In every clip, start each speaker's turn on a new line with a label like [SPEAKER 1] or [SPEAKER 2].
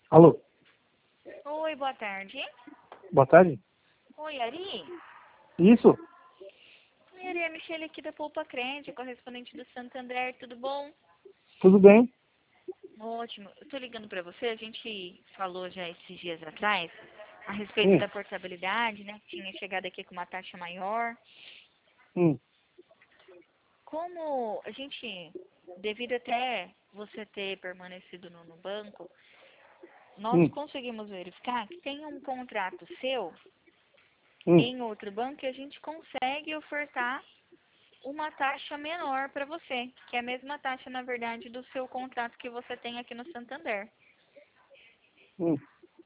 [SPEAKER 1] Alô,
[SPEAKER 2] Oi, boa tarde.
[SPEAKER 1] boa tarde.
[SPEAKER 2] Oi, Ari.
[SPEAKER 1] Isso,
[SPEAKER 2] Oi, Ari, é a Michelle aqui da Poupa Crente, correspondente do Santander, tudo bom?
[SPEAKER 1] tudo bem?
[SPEAKER 2] Ótimo. Eu tô ligando pra você, a gente falou já esses dias atrás a respeito
[SPEAKER 1] Hum,
[SPEAKER 2] da portabilidade, né? Que tinha chegado aqui com uma taxa maior.
[SPEAKER 1] hum,
[SPEAKER 2] Como a gente, devido até você ter permanecido no banco, nós
[SPEAKER 1] hum,
[SPEAKER 2] conseguimos verificar que tem um contrato seu
[SPEAKER 1] hum,
[SPEAKER 2] em outro banco e a gente consegue ofertar uma taxa menor para você, que é a mesma taxa, na verdade, do seu contrato que você tem aqui no Santander.
[SPEAKER 1] hum,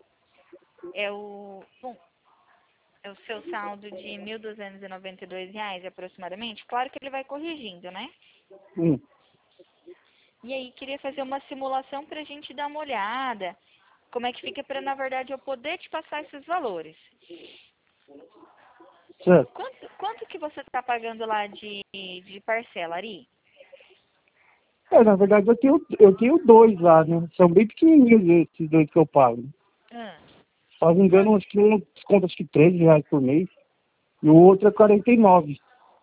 [SPEAKER 2] Bom, é o seu saldo de R$ 1.292 aproximadamente. Claro que ele vai corrigindo, né?
[SPEAKER 1] hum.
[SPEAKER 2] E aí, queria fazer uma simulação para a gente dar uma olhada. Como é que fica para, na verdade, eu poder te passar esses valores.
[SPEAKER 1] Certo.
[SPEAKER 2] Quanto que você está pagando lá de parcela, Ari?
[SPEAKER 1] Na verdade eu tenho dois lá, né? São bem pequenininhos esses dois que eu pago.
[SPEAKER 2] Ah,
[SPEAKER 1] Se não me engano, acho que um desconta acho que R$ 13 por mês e o outro é 49.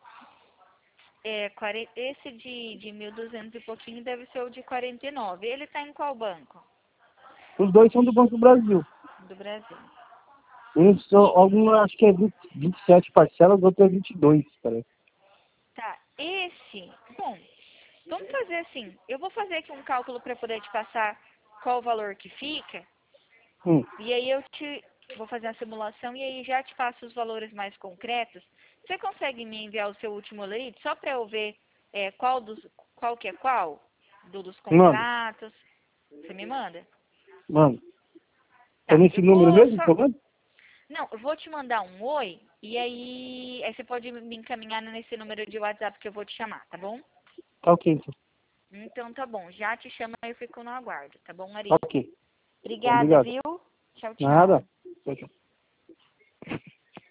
[SPEAKER 2] esse de 1.200 e pouquinho deve ser o de 49. Ele está em qual banco?
[SPEAKER 1] Os dois são do Banco do Brasil.
[SPEAKER 2] Do Brasil.
[SPEAKER 1] Algum acho que é 27 parcelas, outro é 22, parece.
[SPEAKER 2] Tá, bom, vamos fazer assim. Eu vou fazer aqui um cálculo para poder te passar qual o valor que fica,
[SPEAKER 1] Hum.
[SPEAKER 2] e aí vou fazer a simulação e aí já te passo os valores mais concretos. Você consegue me enviar o seu último lead só para eu ver qual que é qual dos
[SPEAKER 1] Mano,
[SPEAKER 2] contratos? Você me manda?
[SPEAKER 1] mano. É
[SPEAKER 2] Tá,
[SPEAKER 1] nesse
[SPEAKER 2] eu
[SPEAKER 1] número
[SPEAKER 2] vou
[SPEAKER 1] mesmo
[SPEAKER 2] só.
[SPEAKER 1] que eu mando?
[SPEAKER 2] Não, eu vou te mandar um oi e aí você pode me encaminhar nesse número de WhatsApp que eu vou te chamar, tá bom?
[SPEAKER 1] Tá ok, então.
[SPEAKER 2] Então tá bom, já te chama e eu fico no aguardo, tá bom,
[SPEAKER 1] Tá
[SPEAKER 2] Ari?
[SPEAKER 1] ok. Então,
[SPEAKER 2] Obrigada,
[SPEAKER 1] obrigado.
[SPEAKER 2] viu? Tchau, tchau.
[SPEAKER 1] Nada. Tchau, tchau.